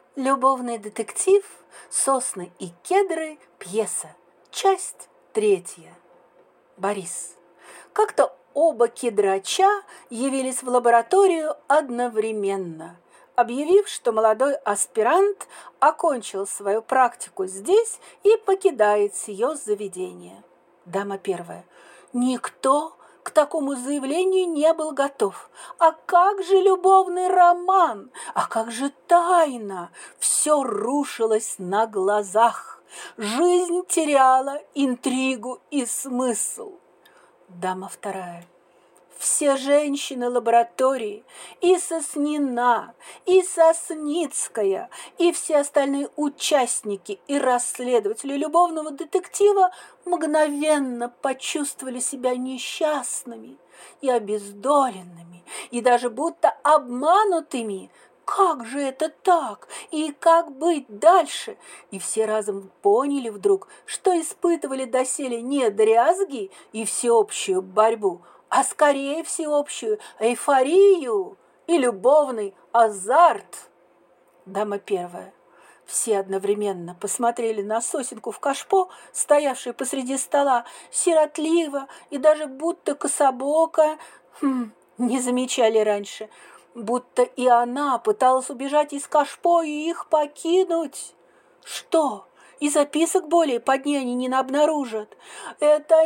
Любовный детектив «Сосны и кедры», пьеса, часть 3. Борис. Как-то оба кедрача явились в лабораторию одновременно, объявив, что молодой аспирант окончил свою практику здесь и покидает сие заведение. Дама первая. Никто к такому заявлению не был готов. А как же любовный роман? А как же тайна? Все рушилось на глазах. Жизнь теряла интригу и смысл. Дама вторая. Все женщины лаборатории, и Соснина, и Сосницкая, и все остальные участники и расследователи любовного детектива мгновенно почувствовали себя несчастными и обездоленными, и даже будто обманутыми. Как же это так? И как быть дальше? И все разом поняли вдруг, что испытывали доселе не дрязги и всеобщую борьбу, а скорее всеобщую эйфорию и любовный азарт. Дама первая. Все одновременно посмотрели на сосенку в кашпо, стоявшую посреди стола, сиротливо и даже будто кособоко, не замечали раньше, будто и она пыталась убежать из кашпо и их покинуть. Что? И записок более под ней они не обнаружат. Это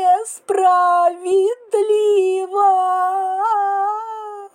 несправедливо!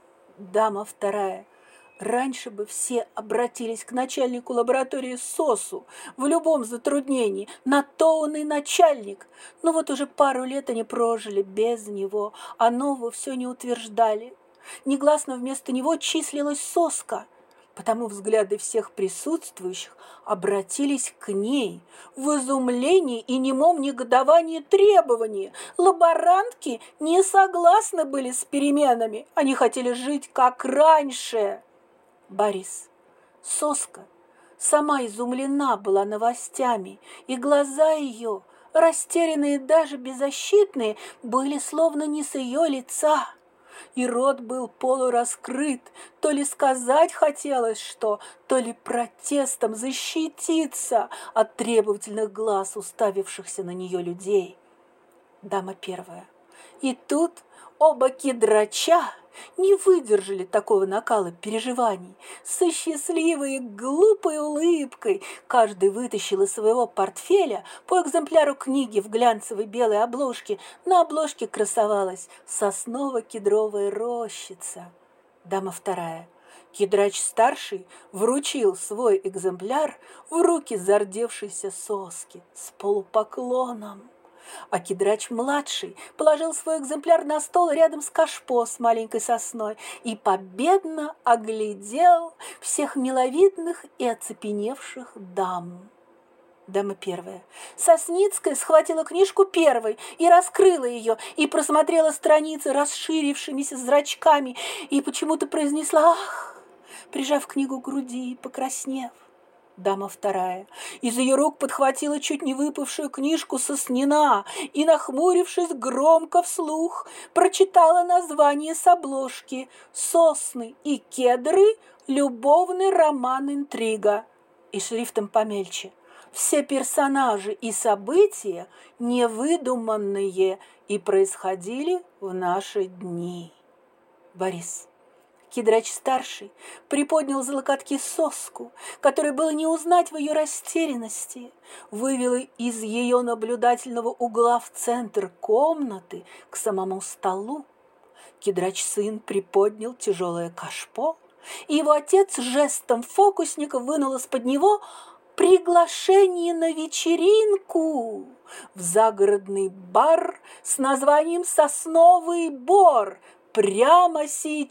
Дама вторая. Раньше бы все обратились к начальнику лаборатории СОСу в любом затруднении. На то он и начальник. Но вот уже пару лет они прожили без него, а нового все не утверждали. Негласно вместо него числилась соска. Потому взгляды всех присутствующих обратились к ней в изумлении и немом негодовании требований. Лаборантки не согласны были с переменами, они хотели жить как раньше. Борис. Соска сама изумлена была новостями, и глаза ее, растерянные, даже беззащитные, были словно не с ее лица. И рот был полураскрыт, то ли сказать хотелось что, то ли протестом защититься от требовательных глаз, уставившихся на нее людей. Дама первая. И тут оба кедрача не выдержали такого накала переживаний. Со счастливой и глупой улыбкой каждый вытащил из своего портфеля по экземпляру книги в глянцевой белой обложке. На обложке красовалась сосново-кедровая рощица. Дама вторая. Кедрач-старший вручил свой экземпляр в руки зардевшейся соски с полупоклоном. А кедрач-младший положил свой экземпляр на стол рядом с кашпо с маленькой сосной и победно оглядел всех миловидных и оцепеневших дам. Дама первая. Сосницкая схватила книжку первой и раскрыла ее, и просмотрела страницы расширившимися зрачками, и почему-то произнесла «Ах!», прижав книгу к груди и покраснев. Дама вторая. Из ее рук подхватила чуть не выпавшую книжку Соснина и, нахмурившись громко вслух, прочитала название с обложки «Сосны и кедры. Любовный роман-интрига» и шрифтом помельче. Все персонажи и события невыдуманные и происходили в наши дни. Борис. Кедрач-старший приподнял за локотки соску, которой было не узнать в ее растерянности, вывел из ее наблюдательного угла в центр комнаты к самому столу. Кедрач-сын приподнял тяжелое кашпо, и его отец жестом фокусника вынул из-под него приглашение на вечеринку в загородный бар с названием «Сосновый бор». Прямо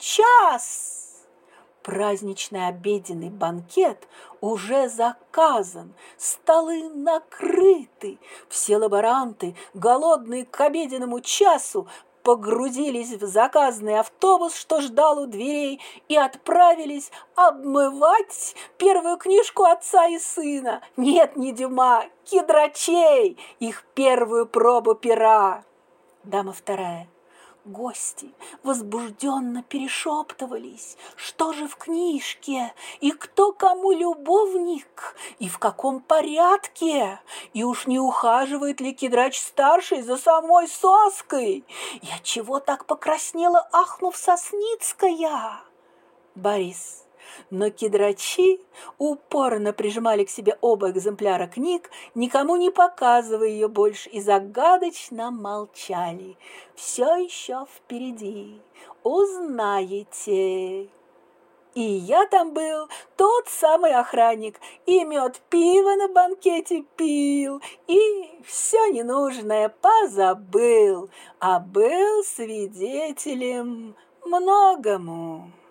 сейчас! Праздничный обеденный банкет уже заказан, столы накрыты. Все лаборанты, голодные к обеденному часу, погрузились в заказанный автобус, что ждал у дверей, и отправились обмывать первую книжку отца и сына. Нет, не Дюма, кедрачей, их первую пробу пера. Дама вторая. Гости возбужденно перешептывались, что же в книжке, и кто кому любовник, и в каком порядке, и уж не ухаживает ли Кидрач-старший за самой Соской, и отчего так покраснела, ахнув, Сосницкая. Борис. Но кидрачи упорно прижимали к себе оба экземпляра книг, никому не показывая ее больше, и загадочно молчали. Все еще впереди, узнаете. И я там был, тот самый охранник, и мед пиво на банкете пил, и все ненужное позабыл, а был свидетелем многому.